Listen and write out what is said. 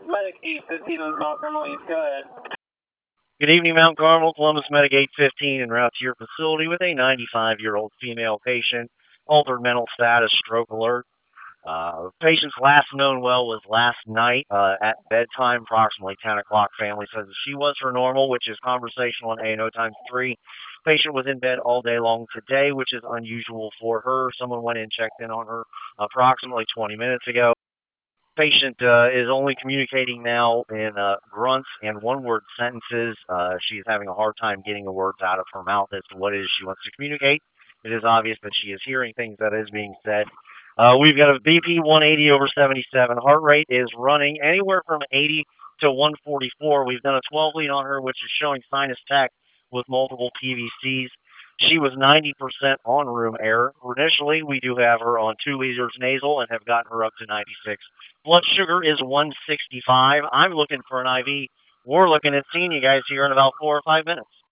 Medicaid 15 on Mount Carmel. Go ahead. Good evening, Mount Carmel. Columbus Medicaid 15 en route to your facility with a 95-year-old female patient. Altered mental status, stroke alert. Patient's last known well was last night at bedtime, approximately 10 o'clock. Family says that she was her normal, which is conversational and A&O times 3. Patient was in bed all day long today, which is unusual for her. Someone went in, checked in on her approximately 20 minutes ago. Patient is only communicating now in grunts and one-word sentences. She is having a hard time getting the words out of her mouth as to what it is she wants to communicate. It is obvious that she is hearing things that is being said. We've got a BP 180 over 77. Heart rate is running anywhere from 80 to 144. We've done a 12 lead on her, which is showing sinus tach with multiple PVCs. She was 90% on room air. Initially, we do have her on 2 liters nasal and have gotten her up to 96. Blood sugar is 165. I'm looking for an IV. We're looking at seeing you guys here in about 4 or 5 minutes.